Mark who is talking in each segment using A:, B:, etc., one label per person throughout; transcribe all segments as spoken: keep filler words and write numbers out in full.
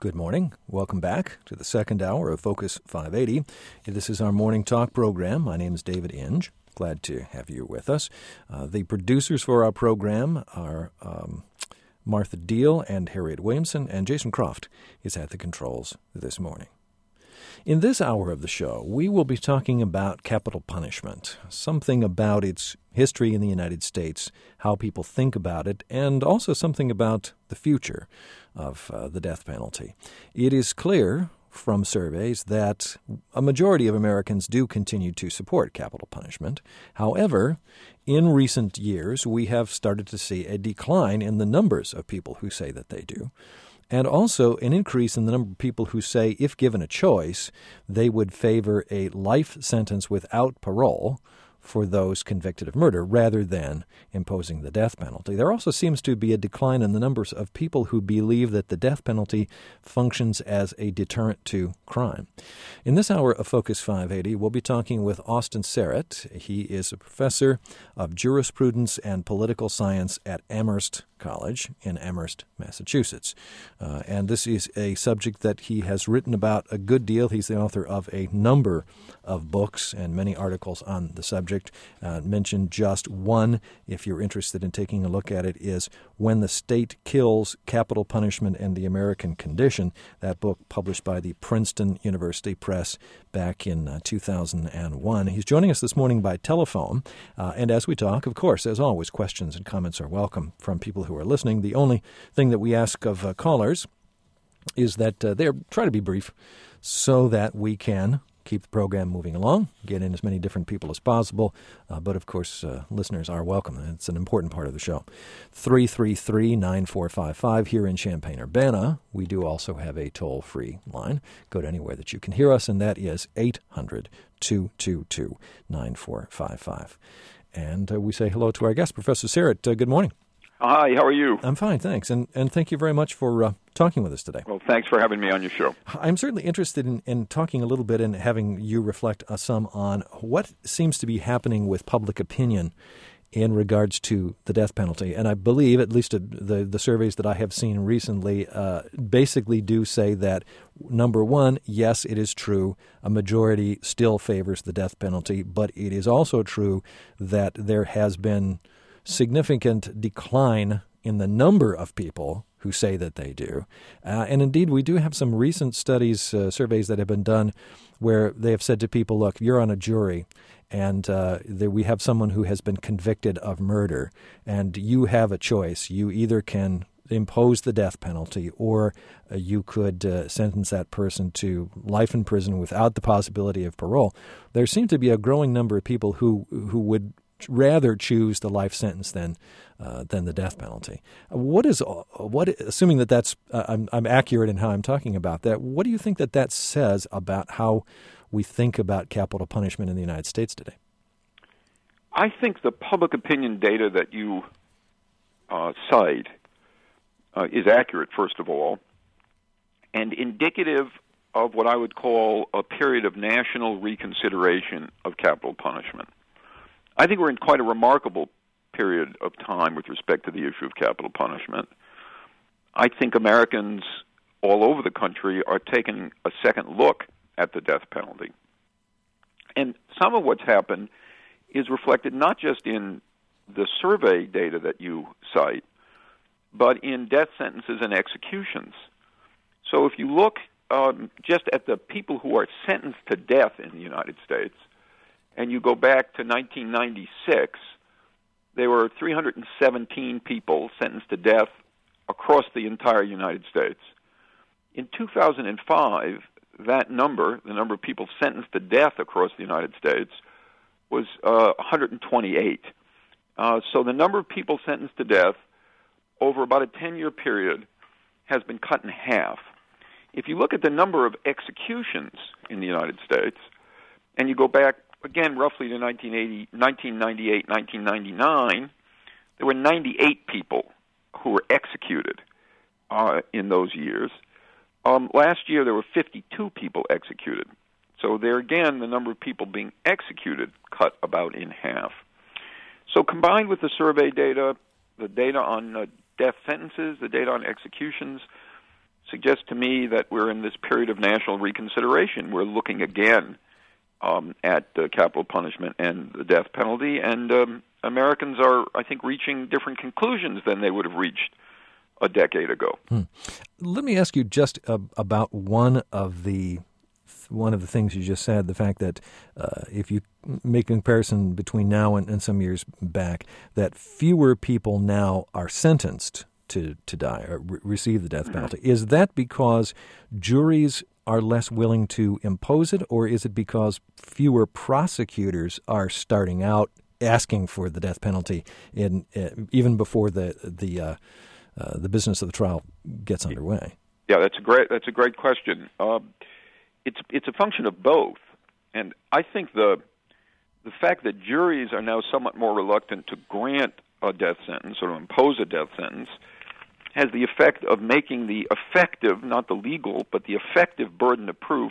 A: Good morning. Welcome back to the second hour of Focus five eighty. This is our morning talk program. My name is David Inge. Glad to have you with us. Uh, the producers for our program are um, Martha Deal and Harriet Williamson, and Jason Croft is at the controls this morning. In this hour of the show, we will be talking about capital punishment, something about its history in the United States, how people think about it, and also something about the future of uh, the death penalty. It is clear from surveys that a majority of Americans do continue to support capital punishment. However, in recent years, we have started to see a decline in the numbers of people who say that they do, and also an increase in the number of people who say, if given a choice, they would favor a life sentence without parole for those convicted of murder rather than imposing the death penalty. There also seems to be a decline in the numbers of people who believe that the death penalty functions as a deterrent to crime. In this hour of Focus five eighty, we'll be talking with Austin Serrett. He is a professor of jurisprudence and political science at Amherst College in Amherst, Massachusetts. Uh, and this is a subject that he has written about a good deal. He's the author of a number of books and many articles on the subject. Uh, mentioned just one, if you're interested in taking a look at it, is When the State Kills: Capital Punishment and the American Condition, that book published by the Princeton University Press back in uh, two thousand one. He's joining us this morning by telephone. Uh, and as we talk, of course, as always, questions and comments are welcome from people who are listening. The only thing that we ask of uh, callers is that uh, they try to be brief so that we can keep the program moving along, get in as many different people as possible. Uh, but, of course, uh, listeners are welcome. It's an important part of the show. three three three, nine four five five here in Champaign-Urbana. We do also have a toll-free line. Go to anywhere that you can hear us, and that is eight hundred, two two two, nine four five five. And uh, we say hello to our guest, Professor Serrett. Uh, good morning.
B: Hi, how are you?
A: I'm fine, thanks. And and thank you very much for uh, talking with us today.
B: Well, thanks for having me on your show.
A: I'm certainly interested in, in talking a little bit and having you reflect uh, some on what seems to be happening with public opinion in regards to the death penalty. And I believe, at least uh, the, the surveys that I have seen recently, uh, basically do say that, number one, yes, it is true, a majority still favors the death penalty, but it is also true that there has been significant decline in the number of people who say that they do. Uh, and indeed, we do have some recent studies, uh, surveys that have been done where they have said to people, look, you're on a jury and uh, there, we have someone who has been convicted of murder, and you have a choice. You either can impose the death penalty or uh, you could uh, sentence that person to life in prison without the possibility of parole. There seem to be a growing number of people who who would rather choose the life sentence than uh, than the death penalty. What is what? Assuming that that's uh, I'm I'm accurate in how I'm talking about that. What do you think that that says about how we think about capital punishment in the United States today?
B: I think the public opinion data that you uh, cite uh, is accurate, first of all, and indicative of what I would call a period of national reconsideration of capital punishment. I think we're in quite a remarkable period of time with respect to the issue of capital punishment. I think Americans all over the country are taking a second look at the death penalty. And some of what's happened is reflected not just in the survey data that you cite, but in death sentences and executions. So if you look um, just at the people who are sentenced to death in the United States, and you go back to nineteen ninety-six, there were three hundred seventeen people sentenced to death across the entire United States. In two thousand five, that number, the number of people sentenced to death across the United States, was uh, one hundred twenty-eight. Uh, so the number of people sentenced to death over about a ten-year period has been cut in half. If you look at the number of executions in the United States, and you go back again, roughly to nineteen eighty, nineteen ninety-eight, nineteen ninety-nine, there were ninety-eight people who were executed uh, in those years. Um, last year, there were fifty-two people executed. So there again, the number of people being executed cut about in half. So combined with the survey data, the data on uh, death sentences, the data on executions, suggests to me that we're in this period of national reconsideration. We're looking again um, at uh, capital punishment and the death penalty, and um, Americans are, I think, reaching different conclusions than they would have reached a decade ago.
A: Hmm. Let me ask you just uh, about one of the one of the things you just said, the fact that uh, if you make a comparison between now and, and some years back, that fewer people now are sentenced to, to die or re- receive the death penalty. Mm-hmm. Is that because juries are less willing to impose it, or is it because fewer prosecutors are starting out asking for the death penalty in uh, even before the the uh, uh, the business of the trial gets underway?
B: Yeah, that's a great that's a great question. Uh, it's it's a function of both, and I think the the fact that juries are now somewhat more reluctant to grant a death sentence or to impose a death sentence has the effect of making the effective, not the legal, but the effective burden of proof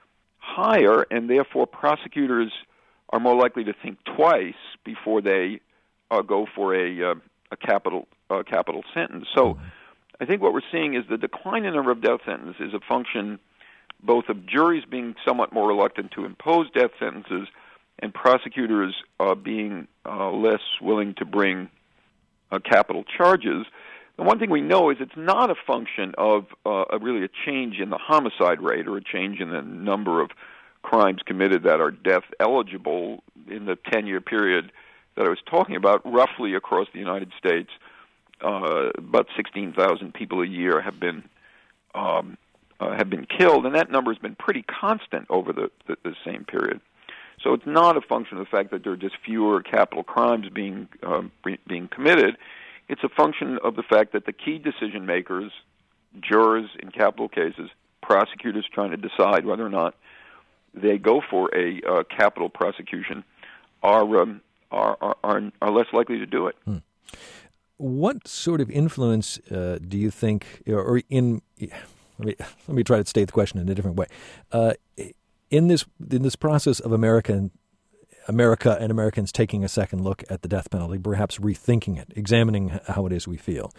B: higher, and therefore prosecutors are more likely to think twice before they uh, go for a uh, a capital uh, capital sentence. So, mm-hmm. I think what we're seeing is the decline in the number of death sentences is a function both of juries being somewhat more reluctant to impose death sentences and prosecutors uh, being uh, less willing to bring uh, capital charges. The one thing we know is it's not a function of uh, a really a change in the homicide rate or a change in the number of crimes committed that are death eligible in the ten-year period that I was talking about. Roughly across the United States, uh, about sixteen thousand people a year have been um, uh, have been killed, and that number has been pretty constant over the, the, the same period. So it's not a function of the fact that there are just fewer capital crimes being um, being committed. It's a function of the fact that the key decision makers, jurors in capital cases, prosecutors trying to decide whether or not they go for a uh, capital prosecution, are, um, are are are are less likely to do it.
A: Hmm. What sort of influence uh, do you think, or in let me let me try to state the question in a different way, uh, in this in this process of American. America and Americans taking a second look at the death penalty, perhaps rethinking it, examining how it is we feel.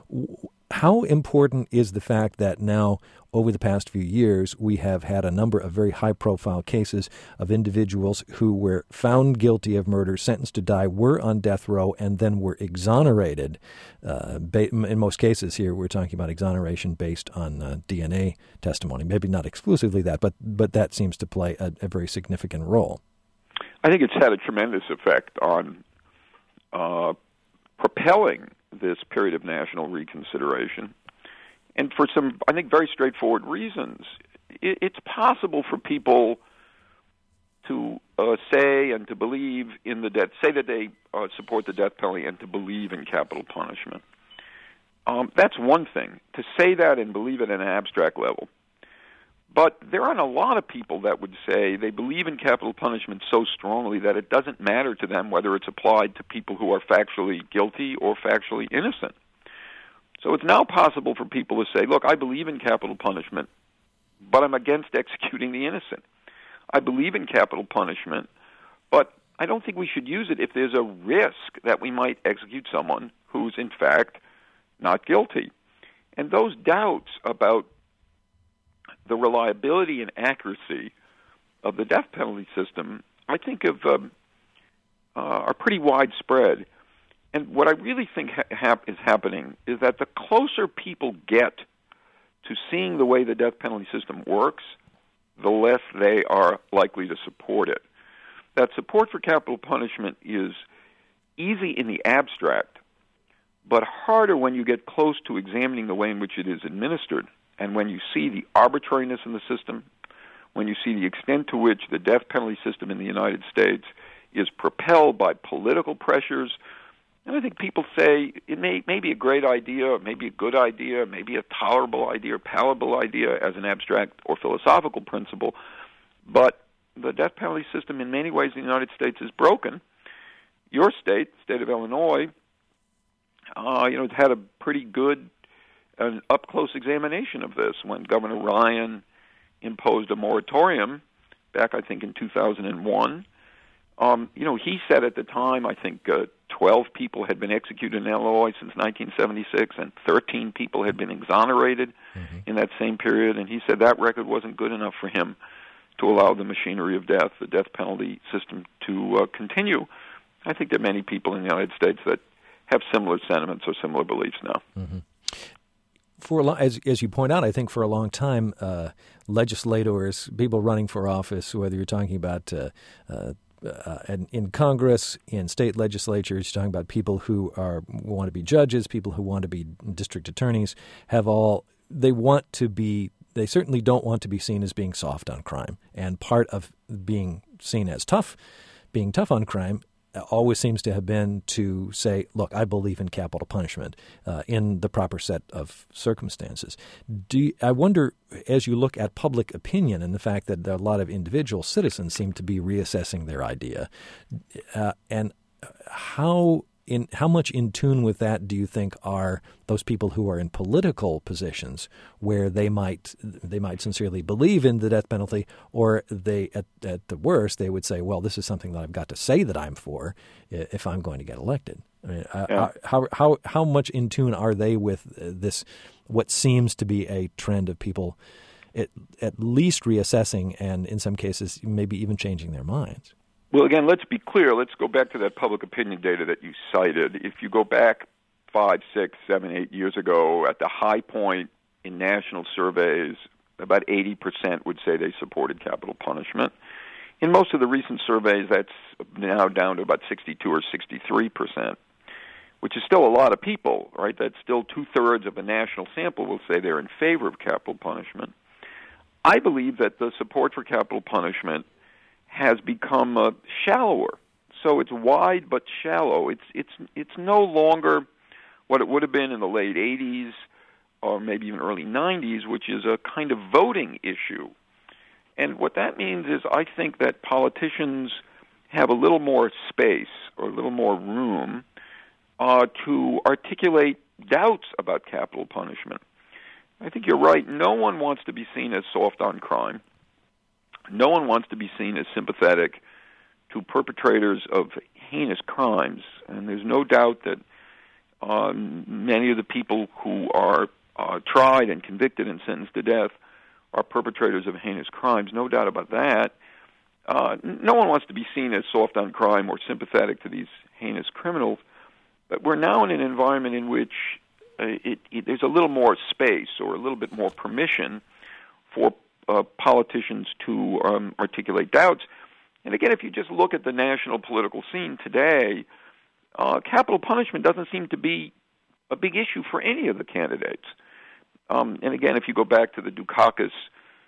A: How important is the fact that now, over the past few years, we have had a number of very high-profile cases of individuals who were found guilty of murder, sentenced to die, were on death row, and then were exonerated? Uh, in most cases here, we're talking about exoneration based on uh, D N A testimony. Maybe not exclusively that, but, but that seems to play a, a very significant role.
B: I think it's had a tremendous effect on uh, propelling this period of national reconsideration, and for some, I think, very straightforward reasons. It, it's possible for people to uh, say and to believe in the death, say that they uh, support the death penalty and to believe in capital punishment. Um, that's one thing, to say that and believe it at an abstract level. But there aren't a lot of people that would say they believe in capital punishment so strongly that it doesn't matter to them whether it's applied to people who are factually guilty or factually innocent. So it's now possible for people to say, look, I believe in capital punishment, but I'm against executing the innocent. I believe in capital punishment, but I don't think we should use it if there's a risk that we might execute someone who's, in fact, not guilty. And those doubts about the reliability and accuracy of the death penalty system, I think, of, um, uh, are pretty widespread. And what I really think ha- hap- is happening is that the closer people get to seeing the way the death penalty system works, the less they are likely to support it. That support for capital punishment is easy in the abstract, but harder when you get close to examining the way in which it is administered. And when you see the arbitrariness in the system, when you see the extent to which the death penalty system in the United States is propelled by political pressures, and I think people say it may, may be a great idea, maybe a good idea, maybe a tolerable idea or palatable idea as an abstract or philosophical principle, but the death penalty system in many ways in the United States is broken. Your state, the state of Illinois, uh, you know, it's had a pretty good an up-close examination of this when Governor Ryan imposed a moratorium back, I think, in two thousand one Um, you know, he said at the time, I think uh, twelve people had been executed in Illinois since nineteen seventy-six, and thirteen people had been exonerated mm-hmm. in that same period. And he said that record wasn't good enough for him to allow the machinery of death, the death penalty system, to uh, continue. I think there are many people in the United States that have similar sentiments or similar beliefs now.
A: Mm-hmm. For a long, as as you point out, I think for a long time, uh, legislators, people running for office, whether you're talking about uh, uh, uh, in, in Congress, in state legislatures, you're talking about people who are want to be judges, people who want to be district attorneys, have all they want to be. They certainly don't want to be seen as being soft on crime, and part of being seen as tough, being tough on crime, always seems to have been to say, look, I believe in capital punishment uh, in the proper set of circumstances. Do you, I wonder, as you look at public opinion and the fact that a lot of individual citizens seem to be reassessing their idea, uh, and how in how much in tune with that do you think are those people who are in political positions where they might they might sincerely believe in the death penalty, or they at, at the worst they would say, well, this is something that I've got to say that I'm for if I'm going to get elected. I mean, yeah. how how how much in tune are they with this? What seems to be a trend of people at, at least reassessing, and in some cases maybe even changing their minds.
B: Well, again, let's be clear. Let's go back to that public opinion data that you cited. If you go back five, six, seven, eight years ago, at the high point in national surveys, about eighty percent would say they supported capital punishment. In most of the recent surveys, that's now down to about sixty-two or sixty-three percent, which is still a lot of people, right? That's still two-thirds of the national sample will say they're in favor of capital punishment. I believe that the support for capital punishment has become uh, shallower. So it's wide but shallow. It's it's it's no longer what it would have been in the late eighties or maybe even early nineties, which is a kind of voting issue. And what that means is I think that politicians have a little more space or a little more room uh, to articulate doubts about capital punishment. I think you're right. No one wants to be seen as soft on crime. No one wants to be seen as sympathetic to perpetrators of heinous crimes. And there's no doubt that um, many of the people who are uh, tried and convicted and sentenced to death are perpetrators of heinous crimes. No doubt about that. Uh, no one wants to be seen as soft on crime or sympathetic to these heinous criminals. But we're now in an environment in which uh, it, it, there's a little more space or a little bit more permission for Uh, politicians to um, articulate doubts. And again, if you just look at the national political scene today, uh, capital punishment doesn't seem to be a big issue for any of the candidates. Um, and again, if you go back to the Dukakis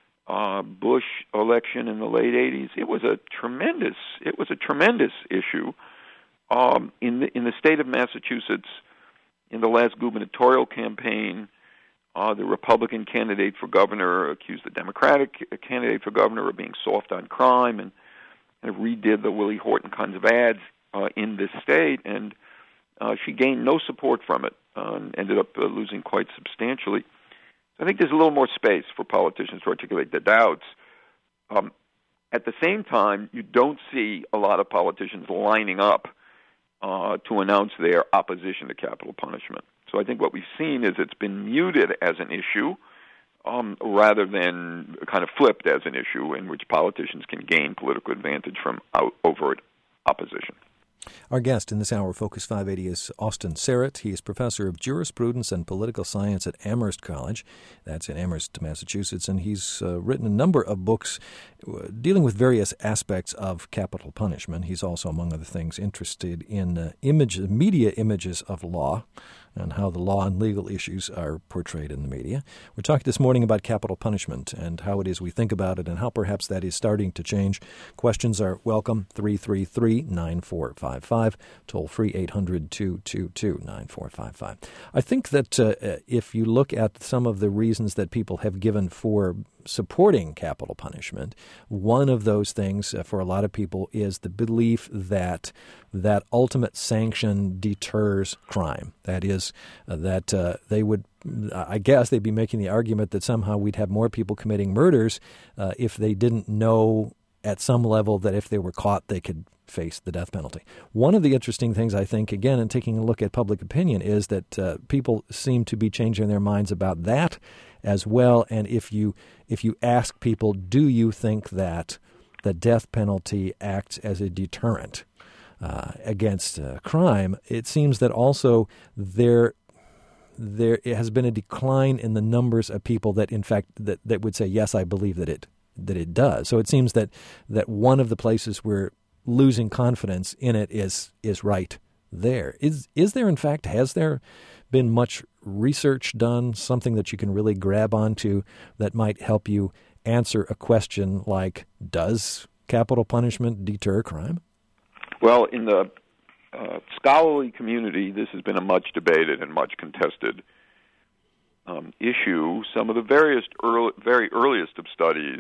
B: uh, Bush election in the late eighties, it was a tremendous it was a tremendous issue um, in the in the state of Massachusetts. In the last gubernatorial campaign, Uh, the Republican candidate for governor accused the Democratic candidate for governor of being soft on crime and kind of redid the Willie Horton kinds of ads uh, in this state, and uh, she gained no support from it uh, and ended up uh, losing quite substantially. I think there's a little more space for politicians to articulate their doubts. Um, at the same time, you don't see a lot of politicians lining up uh, to announce their opposition to capital punishment. So I think what we've seen is it's been muted as an issue um, rather than kind of flipped as an issue in which politicians can gain political advantage from out, overt opposition.
A: Our guest in this hour of Focus five eighty is Austin Serrett. He is professor of jurisprudence and political science at Amherst College. That's in Amherst, Massachusetts, and he's uh, written a number of books dealing with various aspects of capital punishment. He's also, among other things, interested in uh, image, media images of law and how the law and legal issues are portrayed in the media. We're talking this morning about capital punishment and how it is we think about it and how perhaps that is starting to change. Questions are welcome, three three three, nine four five five, toll free eight hundred, two two two, nine four five five. I think that uh, if you look at some of the reasons that people have given for supporting capital punishment, one of those things uh, for a lot of people is the belief that that ultimate sanction deters crime. That is, uh, that uh, they would, I guess they'd be making the argument that somehow we'd have more people committing murders uh, if they didn't know at some level that if they were caught they could face the death penalty. One of the interesting things, I think, again, in taking a look at public opinion, is that uh, people seem to be changing their minds about that as well. And if you if you ask people, do you think that the death penalty acts as a deterrent uh, against uh, crime, it seems that also there there has been a decline in the numbers of people that, in fact, that, that would say, yes, I believe that it that it does. So it seems that that one of the places we're losing confidence in it is is right there. Is is there, in fact, has there been much research done, something that you can really grab onto that might help you answer a question like, does capital punishment deter crime?
B: Well, in the uh, scholarly community, this has been a much debated and much contested um, issue. Some of the various early, very earliest of studies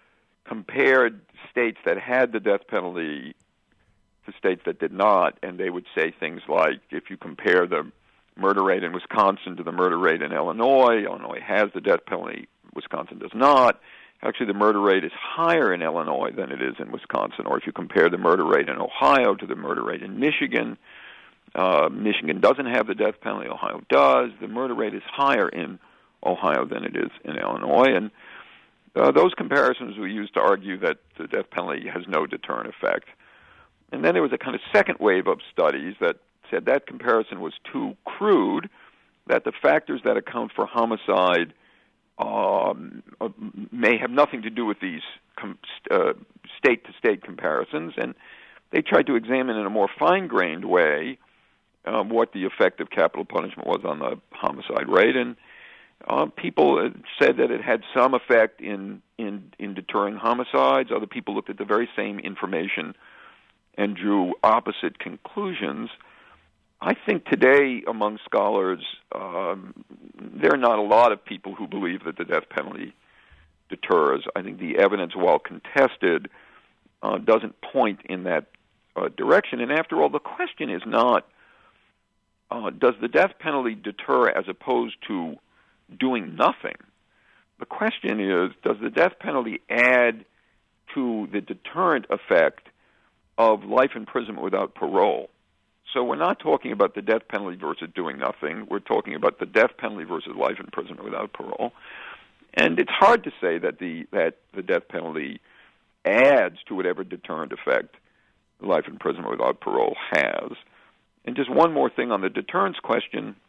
B: compared states that had the death penalty to states that did not, and they would say things like, if you compare the murder rate in Wisconsin to the murder rate in Illinois, Illinois has the death penalty, Wisconsin does not. Actually, the murder rate is higher in Illinois than it is in Wisconsin. Or if you compare the murder rate in Ohio to the murder rate in Michigan, uh, Michigan doesn't have the death penalty, Ohio does. The murder rate is higher in Ohio than it is in Illinois. And uh, those comparisons were used to argue that the death penalty has no deterrent effect. And then there was a kind of second wave of studies that said that comparison was too crude, that the factors that account for homicide um, may have nothing to do with these com- uh, state-to-state comparisons, and they tried to examine in a more fine-grained way um, what the effect of capital punishment was on the homicide rate, and uh, people said that it had some effect in, in, in deterring homicides. Other people looked at the very same information and drew opposite conclusions. I think today among scholars, um, there are not a lot of people who believe that the death penalty deters. I think the evidence, while contested, uh, doesn't point in that uh, direction. And after all, the question is not, uh, does the death penalty deter as opposed to doing nothing? The question is, does the death penalty add to the deterrent effect of life imprisonment without parole? So we're not talking about the death penalty versus doing nothing. We're talking about the death penalty versus life imprisonment without parole. And it's hard to say that the that the death penalty adds to whatever deterrent effect life imprisonment without parole has. And just one more thing on the deterrence question.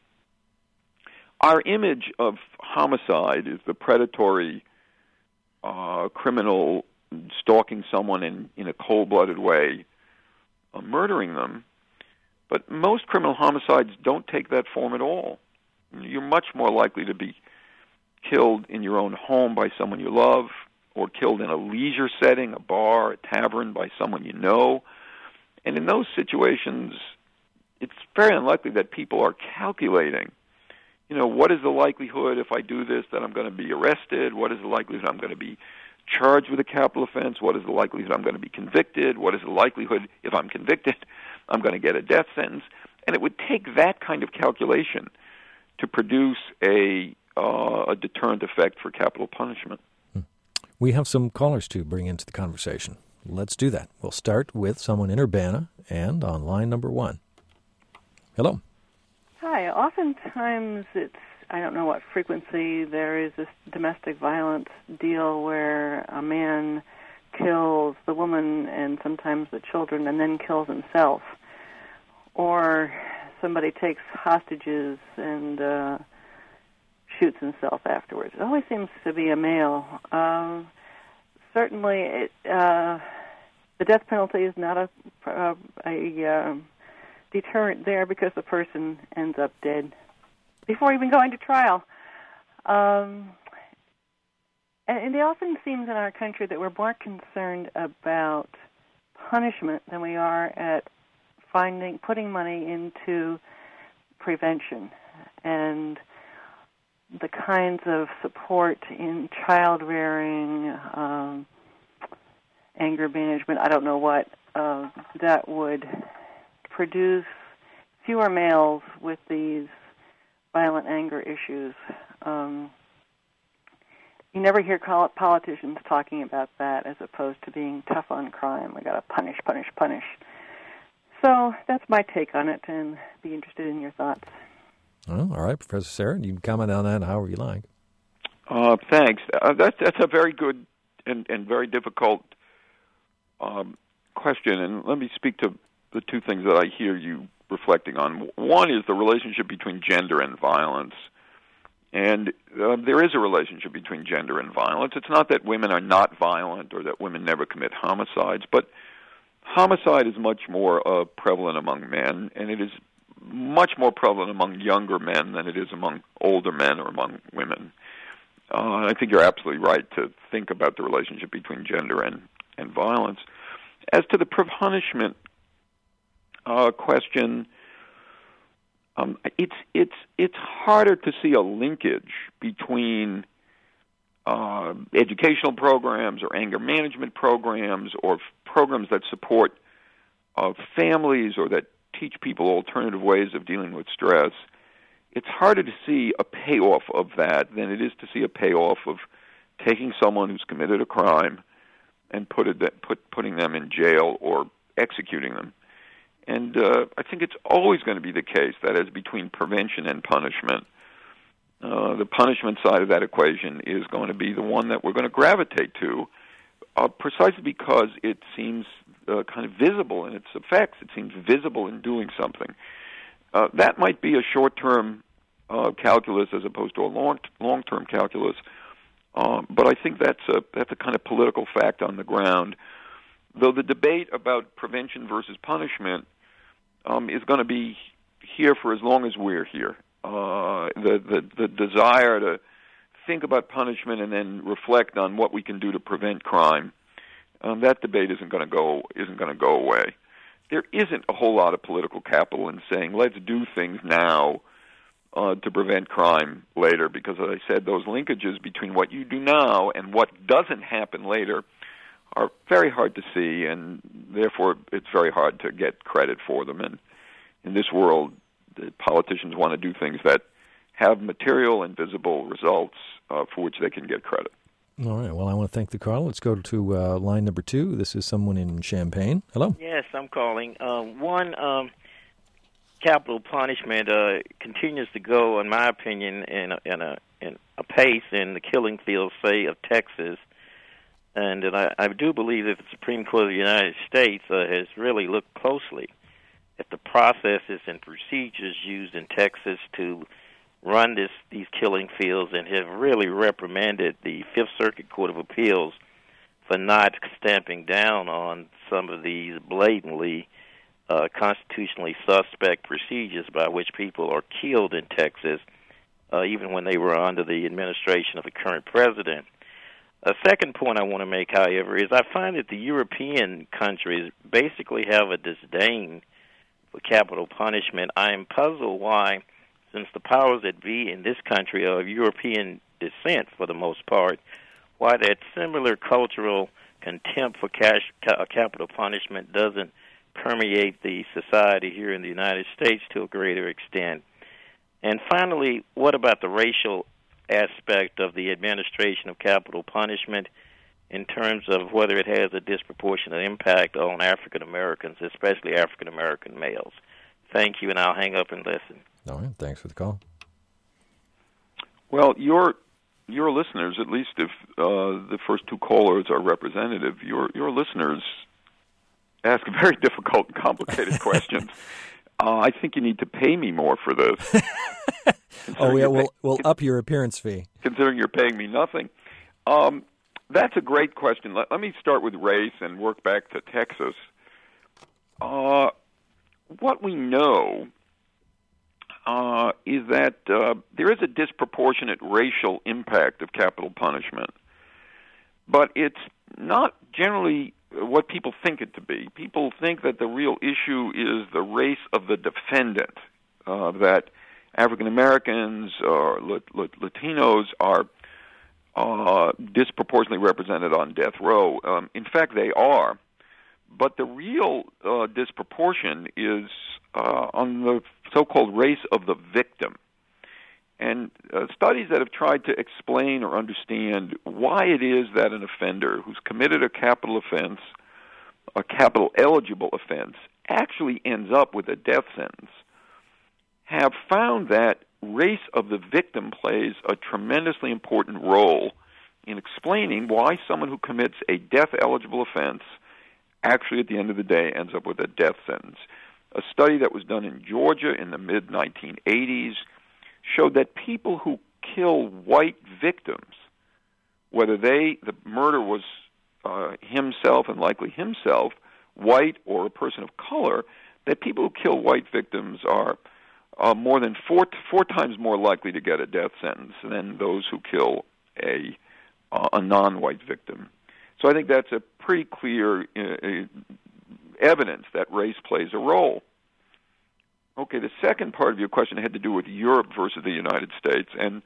B: Our image of homicide is the predatory uh, criminal stalking someone in, in a cold-blooded way, uh, murdering them. But most criminal homicides don't take that form at all. You're much more likely to be killed in your own home by someone you love, or killed in a leisure setting, a bar, a tavern, by someone you know. And in those situations, it's very unlikely that people are calculating, you know, what is the likelihood if I do this that I'm going to be arrested? What is the likelihood I'm going to be charged with a capital offense? What is the likelihood I'm going to be convicted? What is the likelihood, if I'm convicted, I'm going to get a death sentence? And it would take that kind of calculation to produce a, uh, a deterrent effect for capital punishment.
A: We have some callers to bring into the conversation. Let's do that. We'll start with someone in Urbana and on line number one. Hello.
C: Hi. Oftentimes it's, I don't know what frequency, there is this domestic violence deal where a man kills the woman and sometimes the children and then kills himself. Or somebody takes hostages and uh, shoots himself afterwards. It always seems to be a male. Um, certainly it, uh, the death penalty is not a, a, a uh, deterrent there because the person ends up dead before even going to trial. Um, and it often seems in our country that we're more concerned about punishment than we are at finding, putting money into prevention and the kinds of support in child rearing, um, anger management, I don't know what, uh, that would produce fewer males with these violent anger issues. Um, you never hear politicians talking about that as opposed to being tough on crime. We got to punish, punish, punish. So that's my take on it, and be interested in your thoughts.
A: Well, all right, Professor Serra, you can comment on that however you like.
B: Uh, thanks. Uh, that's that's a very good and, and very difficult um, question, and let me speak to the two things that I hear you reflecting on. One is the relationship between gender and violence, and uh, there is a relationship between gender and violence. It's not that women are not violent or that women never commit homicides, but homicide is much more uh, prevalent among men, and it is much more prevalent among younger men than it is among older men or among women. Uh, I think you're absolutely right to think about the relationship between gender and, and violence. As to the punishment uh, question, um, it's it's it's harder to see a linkage between uh, educational programs or anger management programs or f- programs that support uh, families or that teach people alternative ways of dealing with stress. It's harder to see a payoff of that than it is to see a payoff of taking someone who's committed a crime and put it, put, putting them in jail or executing them. And uh, I think it's always going to be the case that as between prevention and punishment, uh, the punishment side of that equation is going to be the one that we're going to gravitate to, uh, precisely because it seems uh, kind of visible in its effects. It seems visible in doing something. Uh, that might be a short-term uh, calculus as opposed to a long long-term calculus, um, but I think that's a that's a kind of political fact on the ground. Though the debate about prevention versus punishment um, is going to be here for as long as we're here. Uh, the, the the desire to think about punishment and then reflect on what we can do to prevent crime, um, that debate isn't going to go isn't going to go away. There isn't a whole lot of political capital in saying, let's do things now uh, to prevent crime later, because, as I said, those linkages between what you do now and what doesn't happen later are very hard to see, and therefore it's very hard to get credit for them. And in this world, the politicians want to do things that have material and visible results uh, for which they can get credit.
A: All right. Well, I want to thank the caller. Let's go to uh, line number two. This is someone in Champaign. Hello.
D: Yes, I'm calling. Um, one, um, capital punishment uh, continues to go, in my opinion, in a, in a, in a pace in the killing fields, say, of Texas. And, and I, I do believe that the Supreme Court of the United States uh, has really looked closely at the processes and procedures used in Texas to run this these killing fields, and have really reprimanded the Fifth Circuit Court of Appeals for not stamping down on some of these blatantly uh, constitutionally suspect procedures by which people are killed in Texas, uh, even when they were under the administration of the current president. A second point I want to make, however, is I find that the European countries basically have a disdain for capital punishment. I am puzzled why, since the powers that be in this country are of European descent for the most part, why that similar cultural contempt for cash, ca- capital punishment doesn't permeate the society here in the United States to a greater extent. And finally, what about the racial aspect of the administration of capital punishment in terms of whether it has a disproportionate impact on African Americans, especially African American males? Thank you, and I'll hang up and listen.
A: All right, thanks for the call.
B: Well, your your listeners, at least if uh, the first two callers are representative, your your listeners ask very difficult and complicated questions. Uh, I think you need to pay me more for this.
A: oh, yeah, we'll,
B: pay-
A: we'll up your appearance fee.
B: Considering you're paying me nothing. Um, that's a great question. Let, let me start with race and work back to Texas. Uh, what we know uh, is that uh, there is a disproportionate racial impact of capital punishment, but it's not generally what people think it to be. People think that the real issue is the race of the defendant, uh, that African Americans or Latinos are uh, disproportionately represented on death row. Um, in fact, they are. But the real uh, disproportion is uh, on the so-called race of the victim. and uh, studies that have tried to explain or understand why it is that an offender who's committed a capital offense, a capital eligible offense, actually ends up with a death sentence, have found that race of the victim plays a tremendously important role in explaining why someone who commits a death-eligible offense actually, at the end of the day, ends up with a death sentence. A study that was done in Georgia in the mid nineteen eighties showed that people who kill white victims, whether they the murder was uh, himself and likely himself, white or a person of color, that people who kill white victims are uh, more than four four times more likely to get a death sentence than those who kill a uh, a non-white victim. So I think that's a pretty clear uh, evidence that race plays a role. Okay, the second part of your question had to do with Europe versus the United States, and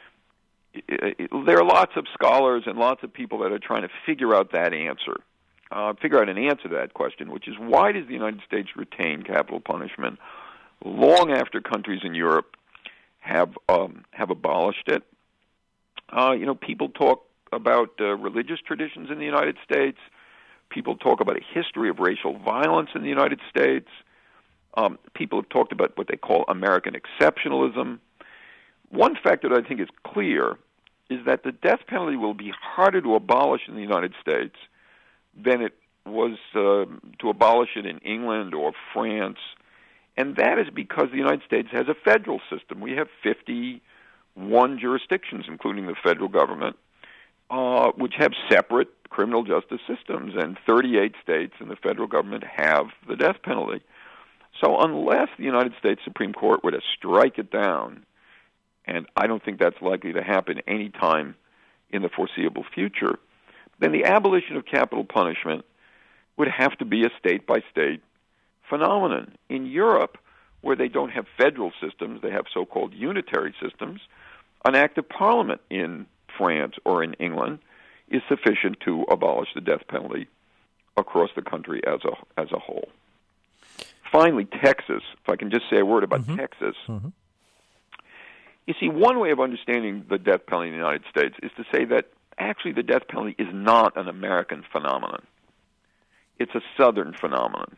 B: it, it, there are lots of scholars and lots of people that are trying to figure out that answer, uh, figure out an answer to that question, which is why does the United States retain capital punishment long after countries in Europe have um, have abolished it? Uh, you know, people talk about uh, religious traditions in the United States. People talk about a history of racial violence in the United States. Um, people have talked about what they call American exceptionalism. One fact that I think is clear is that the death penalty will be harder to abolish in the United States than it was uh, to abolish it in England or France. And that is because the United States has a federal system. We have fifty-one jurisdictions, including the federal government, uh, which have separate criminal justice systems, and thirty-eight states and the federal government have the death penalty. So unless the United States Supreme Court were to strike it down, and I don't think that's likely to happen any time in the foreseeable future, then the abolition of capital punishment would have to be a state-by-state phenomenon. In Europe, where they don't have federal systems, they have so-called unitary systems, an act of parliament in France or in England is sufficient to abolish the death penalty across the country as a as a whole. Finally, Texas, if I can just say a word about mm-hmm. Texas. Mm-hmm. You see, one way of understanding the death penalty in the United States is to say that actually the death penalty is not an American phenomenon. It's a Southern phenomenon.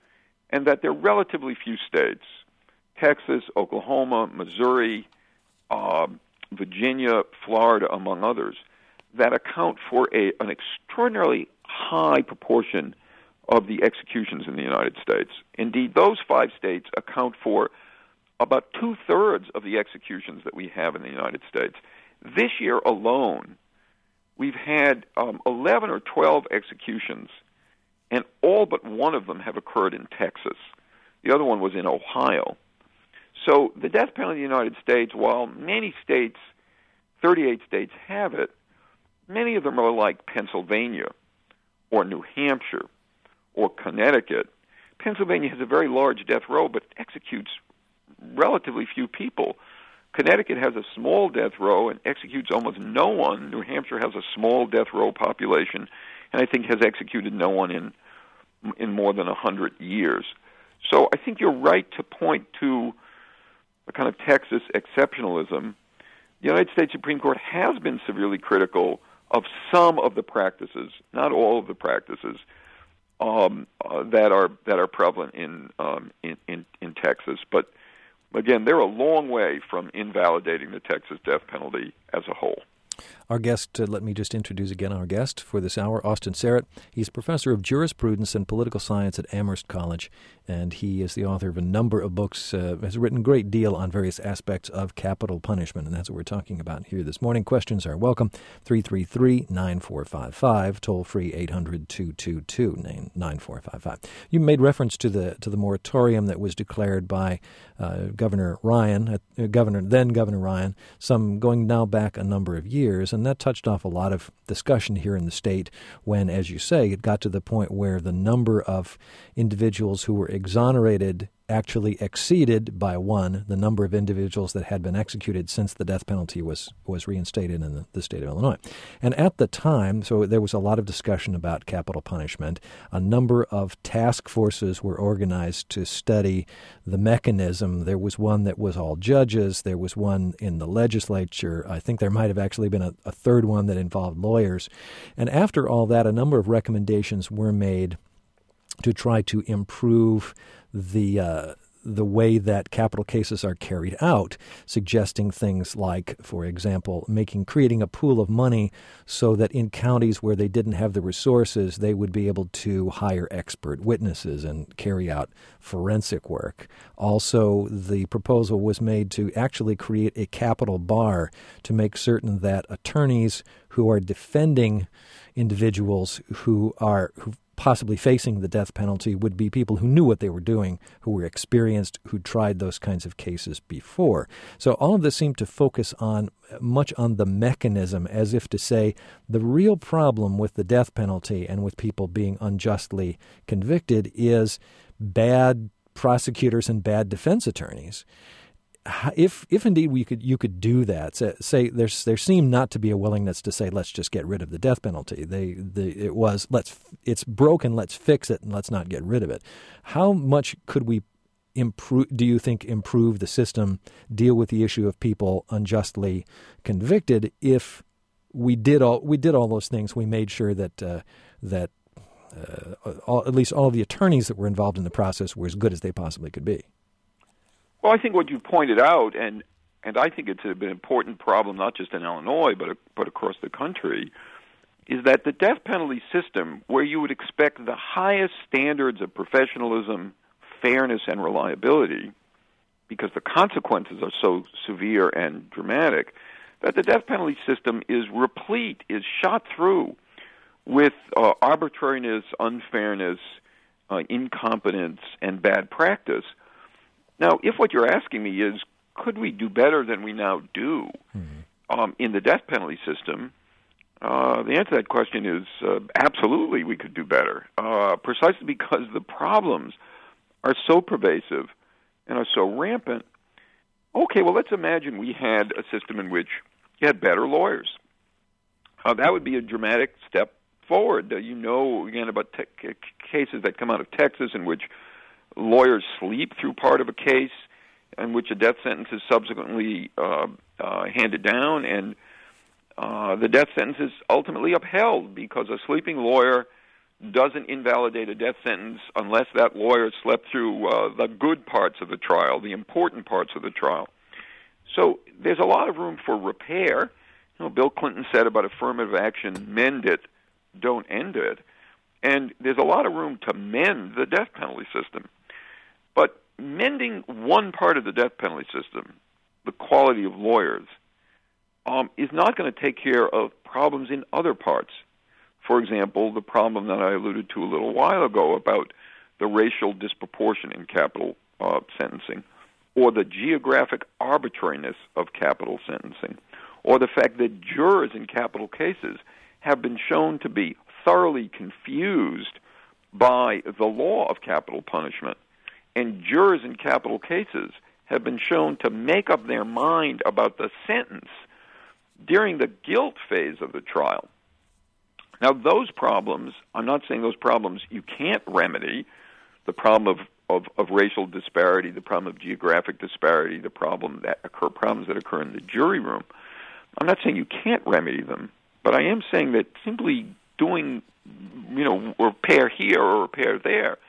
B: And that there are relatively few states, Texas, Oklahoma, Missouri, uh, Virginia, Florida, among others, that account for a, an extraordinarily high proportion of the executions in the United States. Indeed, those five states account for about two-thirds of the executions that we have in the United States. This year alone, we've had um, eleven or twelve executions, and all but one of them have occurred in Texas. The other one was in Ohio. So the death penalty in the United States, while many states, thirty-eight states have it, many of them are like Pennsylvania or New Hampshire or Connecticut. Pennsylvania has a very large death row but executes relatively few people. Connecticut has a small death row and executes almost no one. New Hampshire has a small death row population and I think has executed no one in in more than one hundred years. So I think you're right to point to a kind of Texas exceptionalism. The United States Supreme Court has been severely critical of some of the practices, not all of the practices, um, uh, that are that are prevalent in, um, in in in Texas. But again, they're a long way from invalidating the Texas death penalty as a whole.
A: Our guest, uh, let me just introduce again our guest for this hour, Austin Serrett. He's professor of jurisprudence and political science at Amherst College, and he is the author of a number of books, uh, has written a great deal on various aspects of capital punishment, and that's what we're talking about here this morning. Questions are welcome. three three three, nine four five five, toll free eight hundred, two two two, nine four five five. You made reference to the to the moratorium that was declared by uh, Governor Ryan, uh, Governor then Governor Ryan, some going now back a number of years, and that touched off a lot of discussion here in the state when, as you say, it got to the point where the number of individuals who were exonerated actually exceeded by one the number of individuals that had been executed since the death penalty was, was reinstated in the, the state of Illinois. And at the time, so there was a lot of discussion about capital punishment. A number of task forces were organized to study the mechanism. There was one that was all judges. There was one in the legislature. I think there might have actually been a, a third one that involved lawyers. And after all that, a number of recommendations were made to try to improve the uh, the way that capital cases are carried out, suggesting things like, for example, making creating a pool of money so that in counties where they didn't have the resources, they would be able to hire expert witnesses and carry out forensic work. Also, the proposal was made to actually create a capital bar to make certain that attorneys who are defending individuals who are who possibly facing the death penalty would be people who knew what they were doing, who were experienced, who tried those kinds of cases before. So all of this seemed to focus on much on the mechanism, as if to say the real problem with the death penalty and with people being unjustly convicted is bad prosecutors and bad defense attorneys. If if indeed we could you could do that, say, say there's there seemed not to be a willingness to say let's just get rid of the death penalty. They the it was let's it's broken, let's fix it and let's not get rid of it. How much could we improve? Do you think improve the system, deal with the issue of people unjustly convicted if we did all we did all those things? We made sure that uh, that uh, all, at least all of the attorneys that were involved in the process were as good as they possibly could be.
B: Well, I think what you pointed out, and and I think it's an important problem not just in Illinois but but across the country, is that the death penalty system, where you would expect the highest standards of professionalism, fairness, and reliability, because the consequences are so severe and dramatic, that the death penalty system is replete, is shot through with uh, arbitrariness, unfairness, uh, incompetence, and bad practice. Now, if what you're asking me is, could we do better than we now do mm-hmm. um, in the death penalty system, uh, the answer to that question is uh, absolutely we could do better, uh, precisely because the problems are so pervasive and are so rampant. Okay, well, let's imagine we had a system in which you had better lawyers. Uh, that would be a dramatic step forward. Uh, you know, again, about te- c- cases that come out of Texas in which lawyers sleep through part of a case in which a death sentence is subsequently uh, uh, handed down, and uh, the death sentence is ultimately upheld because a sleeping lawyer doesn't invalidate a death sentence unless that lawyer slept through uh, the good parts of the trial, the important parts of the trial. So there's a lot of room for repair. You know, Bill Clinton said about affirmative action, mend it, don't end it. And there's a lot of room to mend the death penalty system. But mending one part of the death penalty system, the quality of lawyers, um, is not going to take care of problems in other parts. For example, the problem that I alluded to a little while ago about the racial disproportion in capital uh, sentencing, or the geographic arbitrariness of capital sentencing, or the fact that jurors in capital cases have been shown to be thoroughly confused by the law of capital punishment. And jurors in capital cases have been shown to make up their mind about the sentence during the guilt phase of the trial. Now, those problems, I'm not saying those problems you can't remedy, the problem of, of, of racial disparity, the problem of geographic disparity, the problem that occur, problems that occur in the jury room. I'm not saying you can't remedy them, but I am saying that simply doing, you know, repair here or repair there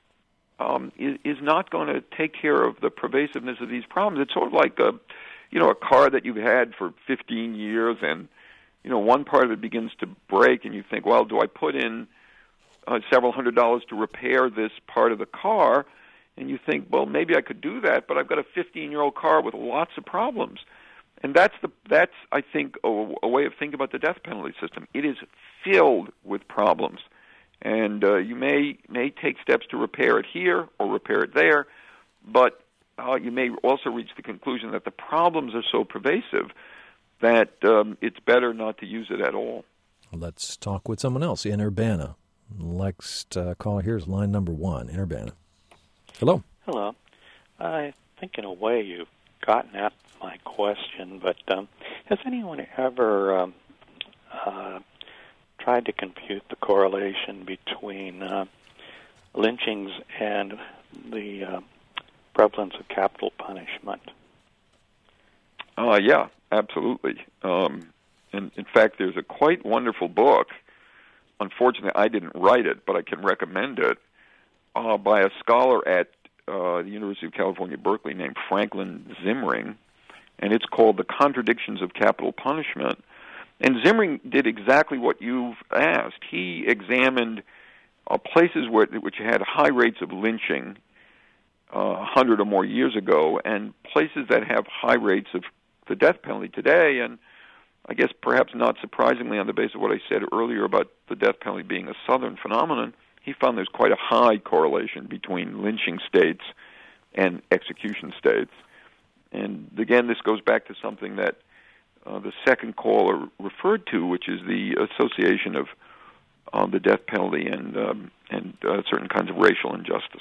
B: um, is, is not going to take care of the pervasiveness of these problems. It's sort of like a, you know, a car that you've had for fifteen years, and you know, one part of it begins to break, and you think, well, do I put in uh, several hundred dollars to repair this part of the car? And you think, well, maybe I could do that, but I've got a fifteen-year-old car with lots of problems. And that's, the that's I think, a, a way of thinking about the death penalty system. It is filled with problems. And uh, you may may take steps to repair it here or repair it there, but uh, you may also reach the conclusion that the problems are so pervasive that um, it's better not to use it at all.
A: Let's talk with someone else in Urbana. Next uh, call here is line number one in Urbana. Hello.
E: Hello. I think in a way you've gotten at my question, but um, has anyone ever um, uh, tried to compute the correlation between uh, lynchings and the uh, prevalence of capital punishment?
B: Uh, yeah, absolutely. Um, and in fact, there's a quite wonderful book. Unfortunately, I didn't write it, but I can recommend it, uh, by a scholar at uh, the University of California, Berkeley, named Franklin Zimring, and it's called The Contradictions of Capital Punishment. And Zimring did exactly what you've asked. He examined uh, places where, which had high rates of lynching uh, one hundred or more years ago, and places that have high rates of the death penalty today. And I guess perhaps not surprisingly, on the basis of what I said earlier about the death penalty being a Southern phenomenon, he found there's quite a high correlation between lynching states and execution states. And again, this goes back to something that uh, the second caller referred to, which is the association of uh, the death penalty and um, and uh, certain kinds of racial injustice.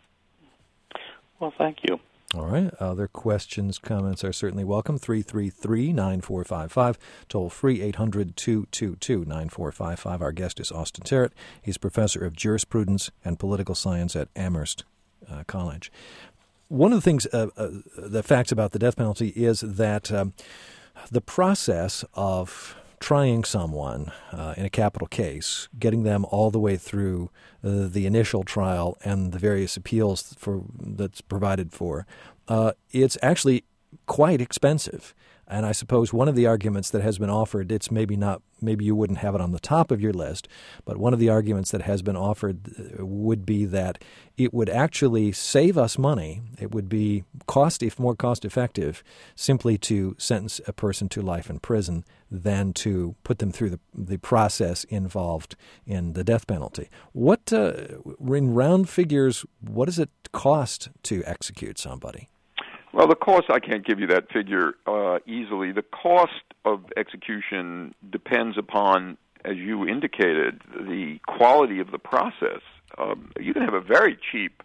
E: Well, thank you.
A: All right. Other questions, comments are certainly welcome. three three three, nine four five five. Toll free eight hundred, two two two, nine four five five. Our guest is Austin Terrett. He's professor of jurisprudence and political science at Amherst uh, College. One of the things, uh, uh, the facts about the death penalty is that um, the process of trying someone uh, in a capital case, getting them all the way through uh, the initial trial and the various appeals for that's provided for, uh, it's actually quite expensive. And I suppose one of the arguments that has been offered, it's maybe not, maybe you wouldn't have it on the top of your list, but one of the arguments that has been offered would be that it would actually save us money. It would be cost, if more cost effective, simply to sentence a person to life in prison than to put them through the the process involved in the death penalty. What, uh, in round figures, what does it cost to execute somebody?
B: Well, the cost, I can't give you that figure uh, easily. The cost of execution depends upon, as you indicated, the quality of the process. Um, you can have a very cheap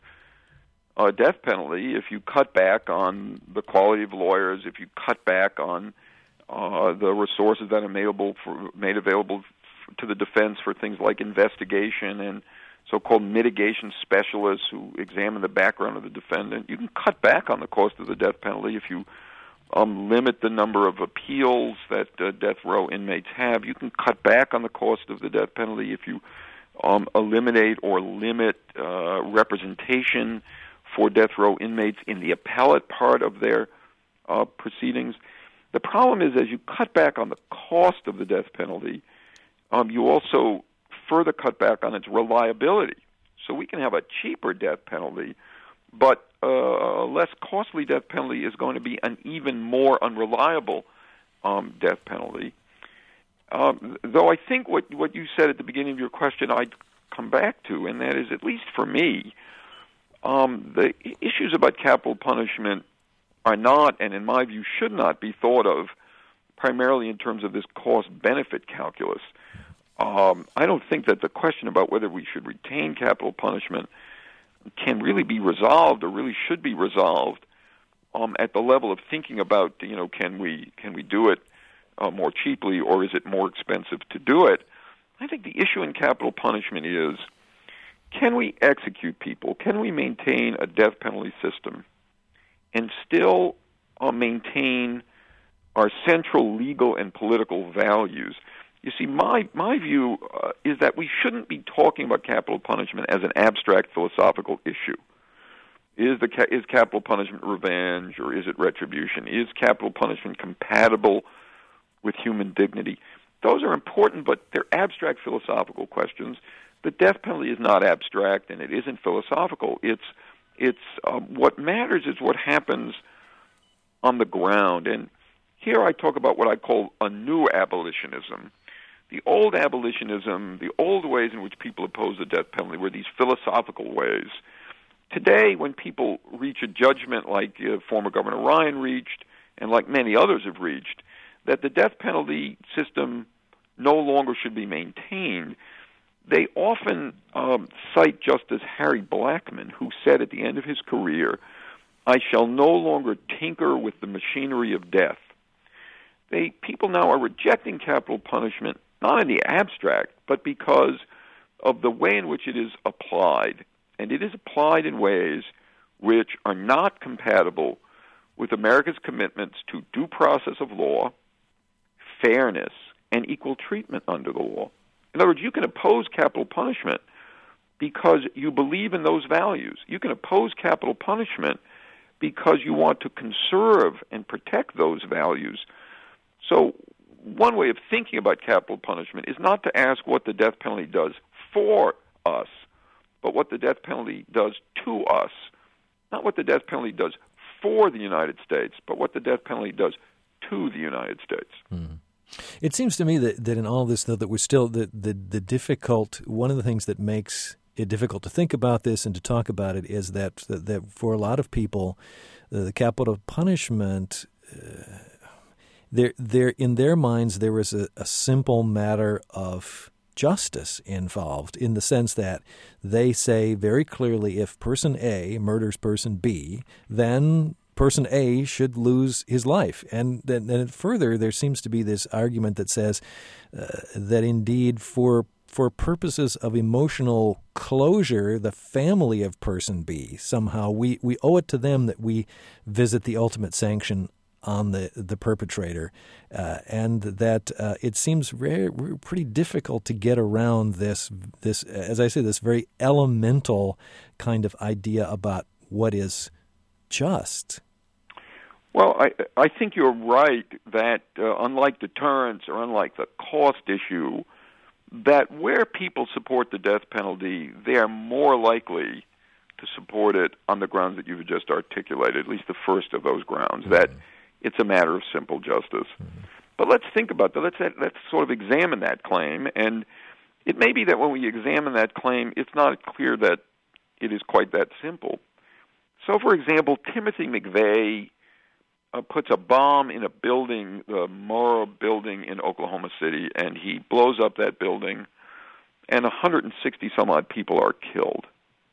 B: uh, death penalty if you cut back on the quality of lawyers, if you cut back on uh, the resources that are made available, for, made available to the defense for things like investigation and so-called mitigation specialists who examine the background of the defendant. You can cut back on the cost of the death penalty if you um, limit the number of appeals that uh, death row inmates have. You can cut back on the cost of the death penalty if you um, eliminate or limit uh, representation for death row inmates in the appellate part of their uh, proceedings. The problem is, as you cut back on the cost of the death penalty, um, you also further cut back on its reliability. So we can have a cheaper death penalty, but uh, a less costly death penalty is going to be an even more unreliable um, death penalty. Um, though I think what, what you said at the beginning of your question I'd come back to, and that is, at least for me, um, the issues about capital punishment are not, and in my view should not be thought of primarily in terms of this cost-benefit calculus. Um, I don't think that the question about whether we should retain capital punishment can really be resolved, or really should be resolved, um, at the level of thinking about, you know, can we can we do it uh, more cheaply, or is it more expensive to do it? I think the issue in capital punishment is, can we execute people? Can we maintain a death penalty system and still uh, maintain our central legal and political values? You see, my my view uh, is that we shouldn't be talking about capital punishment as an abstract philosophical issue. Is the ca- is capital punishment revenge, or is it retribution? Is capital punishment compatible with human dignity? Those are important, but they're abstract philosophical questions. The death penalty is not abstract, and it isn't philosophical. It's it's um, what matters is what happens on the ground. And here I talk about what I call a new abolitionism. The old abolitionism, the old ways in which people oppose the death penalty were these philosophical ways. Today, when people reach a judgment like uh, former Governor Ryan reached, and like many others have reached, that the death penalty system no longer should be maintained, they often um, cite Justice Harry Blackmun, who said at the end of his career I shall no longer tinker with the machinery of death. They, people now are rejecting capital punishment, not in the abstract, but because of the way in which it is applied. And it is applied in ways which are not compatible with America's commitments to due process of law, fairness, and equal treatment under the law. In other words, you can oppose capital punishment because you believe in those values. You can oppose capital punishment because you want to conserve and protect those values. So one way of thinking about capital punishment is not to ask what the death penalty does for us, but what the death penalty does to us. Not what the death penalty does for the United States, but what the death penalty does to the United States.
A: Mm. It seems to me that, that in all this, though, that we're still the, the, the difficult, one of the things that makes it difficult to think about this and to talk about it is that that, that for a lot of people, uh, the capital punishment, uh, there, there in their minds, there is a, a simple matter of justice involved in the sense that they say very clearly if person A murders person B, then person A should lose his life. And then, then further, there seems to be this argument that says uh, that indeed for for purposes of emotional closure, the family of person B, somehow we, we owe it to them that we visit the ultimate sanction on the, the perpetrator, uh, and that uh, it seems very, pretty difficult to get around this, this, as I say, this very elemental kind of idea about what is just.
B: Well, I, I think you're right that uh, unlike deterrence or unlike the cost issue, that where people support the death penalty, they are more likely to support it on the grounds that you've just articulated, at least the first of those grounds, mm-hmm. that it's a matter of simple justice. Mm-hmm. But let's think about that. Let's let's sort of examine that claim. And it may be that when we examine that claim, it's not clear that it is quite that simple. So, for example, Timothy McVeigh uh, puts a bomb in a building, the Murrah building in Oklahoma City, and he blows up that building, and one hundred sixty some odd people are killed.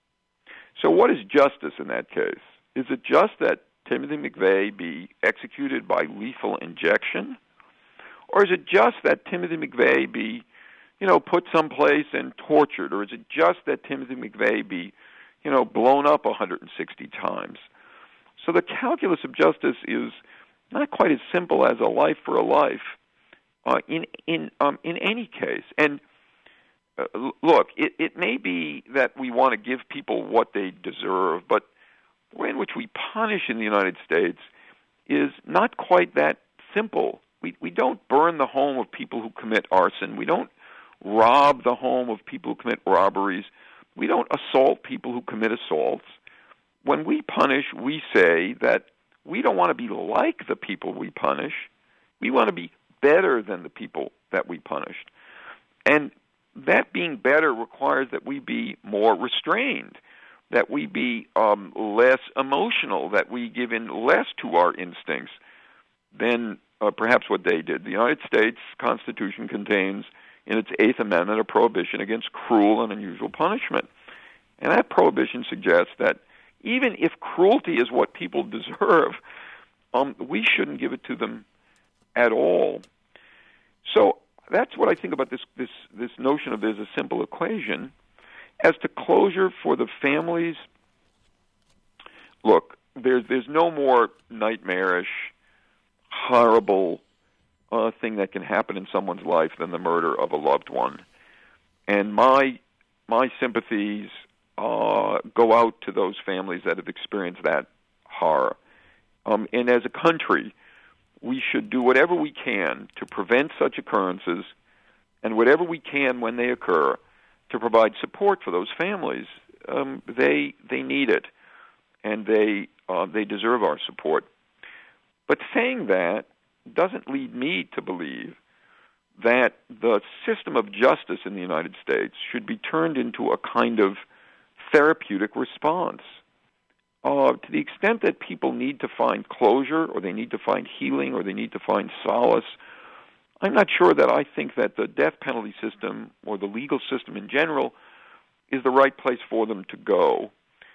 B: So what is justice in that case? Is it just that Timothy McVeigh be executed by lethal injection? Or is it just that Timothy McVeigh be, you know, put someplace and tortured? Or is it just that Timothy McVeigh be, you know, blown up one hundred sixty times? So the calculus of justice is not quite as simple as a life for a life uh, in in um, in any case. And uh, look, it, it may be that we want to give people what they deserve, but the way in which we punish in the United States is not quite that simple. We we don't burn the home of people who commit arson. We don't rob the home of people who commit robberies. We don't assault people who commit assaults. When we punish, we say that we don't want to be like the people we punish. We want to be better than the people that we punished. And that being better requires that we be more restrained, that we be um, less emotional, that we give in less to our instincts than uh, perhaps what they did. The United States Constitution contains in its Eighth Amendment a prohibition against cruel and unusual punishment. And that prohibition suggests that even if cruelty is what people deserve, um, we shouldn't give it to them at all. So that's what I think about this, this, this notion of there's a simple equation. As to closure for the families, look, there's, there's no more nightmarish, horrible uh, thing that can happen in someone's life than the murder of a loved one. And my my sympathies uh, go out to those families that have experienced that horror. Um, and as a country, we should do whatever we can to prevent such occurrences, and whatever we can when they occur to provide support for those families. Um, they they need it, and they uh, they deserve our support. But saying that doesn't lead me to believe that the system of justice in the United States should be turned into a kind of therapeutic response. Uh, to the extent that people need to find closure, or they need to find healing, or they need to find solace, I'm not sure that I think that the death penalty system or the legal system in general is the right place for them to go.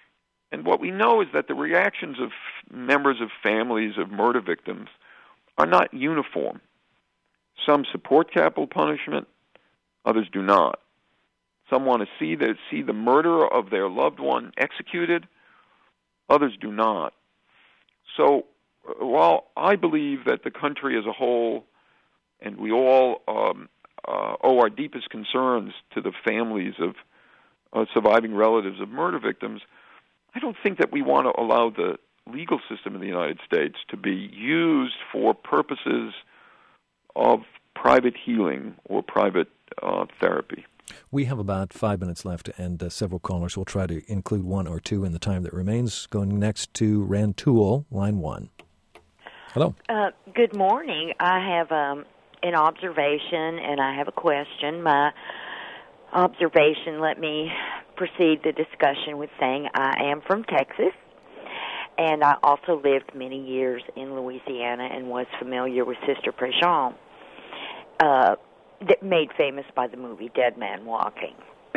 B: And what we know is that the reactions of members of families of murder victims are not uniform. Some support capital punishment, others do not. Some want to see the, see the murderer of their loved one executed, others do not. So while I believe that the country as a whole, and we all um, uh, owe our deepest concerns to the families of uh, surviving relatives of murder victims, I don't think that we want to allow the legal system in the United States to be used for purposes of private healing or private uh, therapy.
A: We have about five minutes left, and uh, several callers. We'll try to include one or two in the time that remains. Going next to Rantoul, line one. Hello.
F: Uh, good morning. I have um, an observation, and I have a question. My observation, let me proceed the discussion with saying I am from Texas, and I also lived many years in Louisiana and was familiar with Sister Préjean, uh, that made famous by the movie Dead Man Walking.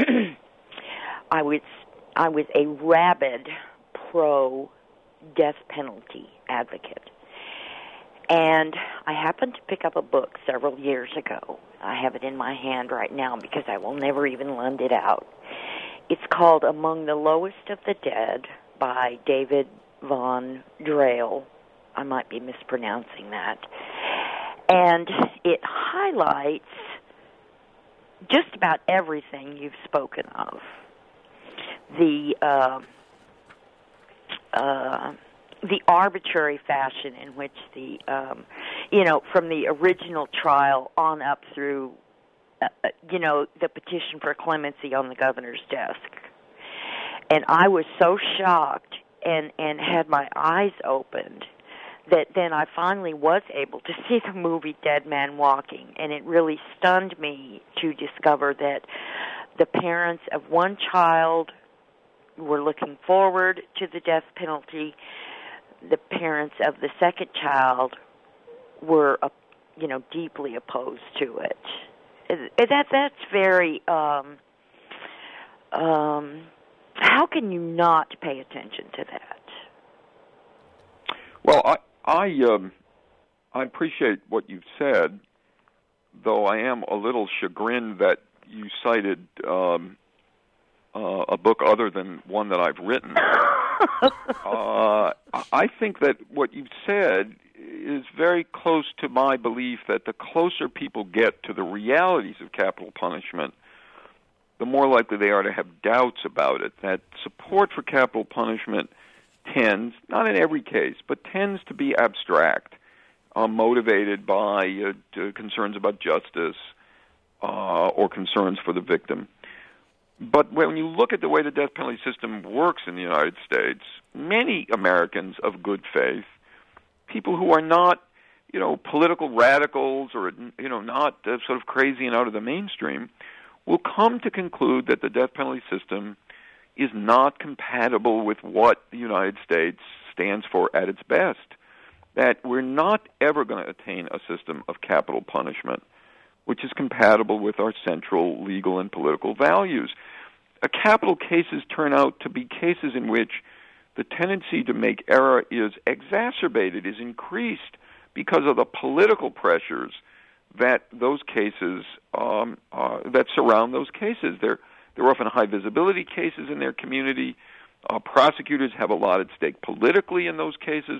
F: I was I was a rabid pro-death penalty advocate. And I happened to pick up a book several years ago. I have it in my hand right now because I will never even lend it out. It's called Among the Lowest of the Dead by David Von Drehl. I might be mispronouncing that. And it highlights just about everything you've spoken of. The uh, uh, the arbitrary fashion in which the, um, you know, from the original trial on up through, uh, you know, the petition for clemency on the governor's desk. And I was so shocked and, and had my eyes opened that then I finally was able to see the movie Dead Man Walking, and it really stunned me to discover that the parents of one child were looking forward to the death penalty. The parents of the second child were, uh, you know, deeply opposed to it. That that's very. Um, um, how can you not pay attention to that?
B: Well, I I um, I appreciate what you've said, though I am a little chagrined that you cited um, uh, a book other than one that I've written. uh, I think that what you've said is very close to my belief that the closer people get to the realities of capital punishment, the more likely they are to have doubts about it. That support for capital punishment tends, not in every case, but tends to be abstract, uh, motivated by uh, concerns about justice uh, or concerns for the victim. But when you look at the way the death penalty system works in the United States, many Americans of good faith, people who are not, you know, political radicals or, you know, not uh, sort of crazy and out of the mainstream, will come to conclude that the death penalty system is not compatible with what the United States stands for at its best, that we're not ever going to attain a system of capital punishment which is compatible with our central legal and political values. Uh, capital cases turn out to be cases in which the tendency to make error is exacerbated, is increased because of the political pressures that those cases um, uh, that surround those cases. They're they're often high visibility cases in their community. Uh, prosecutors have a lot at stake politically in those cases.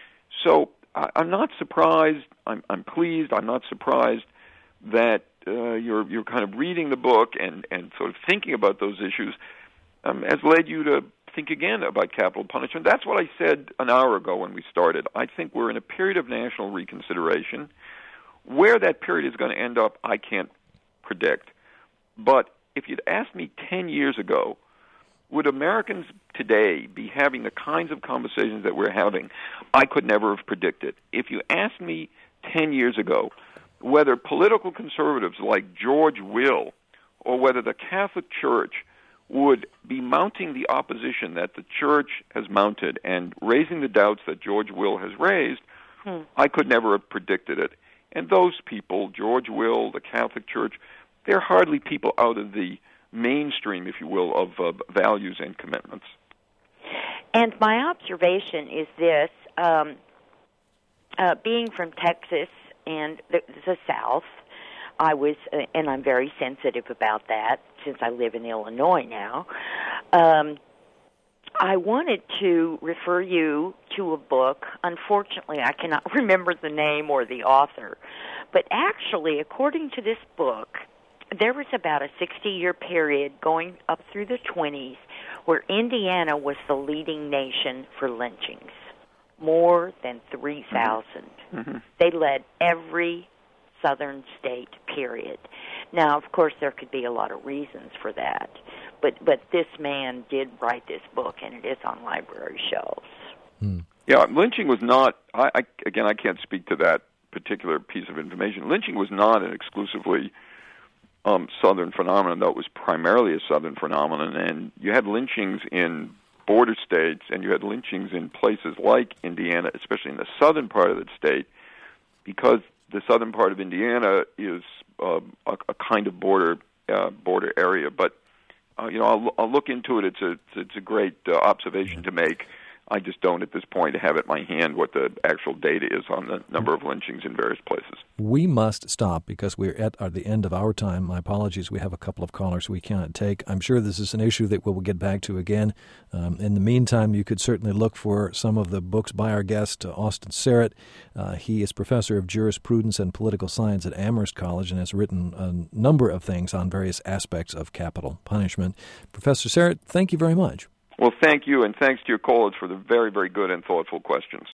B: So I, I'm not surprised. I'm, I'm pleased. I'm not surprised that uh, you're you're kind of reading the book and, and sort of thinking about those issues um, has led you to think again about capital punishment. That's what I said an hour ago when we started. I think we're in a period of national reconsideration. Where that period is going to end up, I can't predict. But if you'd asked me ten years ago, would Americans today be having the kinds of conversations that we're having, I could never have predicted. If you asked me ten years ago whether political conservatives like George Will or whether the Catholic Church would be mounting the opposition that the Church has mounted and raising the doubts that George Will has raised, hmm. I could never have predicted it. And those people, George Will, the Catholic Church, they're hardly people out of the mainstream, if you will, of uh, values and commitments.
F: And my observation is this, um, uh, being from Texas and the, the South, I was, uh, and I'm very sensitive about that since I live in Illinois now, um, I wanted to refer you to a book. Unfortunately, I cannot remember the name or the author. But actually, according to this book, there was about a sixty-year period going up through the twenties where Indiana was the leading nation for lynchings, more than three thousand. Mm-hmm. They led every southern state, period. Now, of course, there could be a lot of reasons for that, but but this man did write this book, and it is on library shelves.
B: Hmm. Yeah, lynching was not, I, I, again, I can't speak to that particular piece of information. Lynching was not an exclusively um, southern phenomenon, though it was primarily a southern phenomenon, and you had lynchings in border states, and you had lynchings in places like Indiana, especially in the southern part of the state, because the southern part of Indiana is uh, a, a kind of border uh, border area. But uh, you know, I'll, I'll look into it. It's a it's a great uh, observation to make. I just don't at this point have at my hand what the actual data is on the number of lynchings in various places.
A: We must stop because we're at the end of our time. My apologies. We have a couple of callers we cannot take. I'm sure this is an issue that we'll get back to again. Um, in the meantime, you could certainly look for some of the books by our guest, uh, Austin Sterrett. Uh, he is professor of jurisprudence and political science at Amherst College and has written a number of things on various aspects of capital punishment. Professor Sterrett, thank you very much.
B: Well, thank you, and thanks to your callers for the very, very good and thoughtful questions.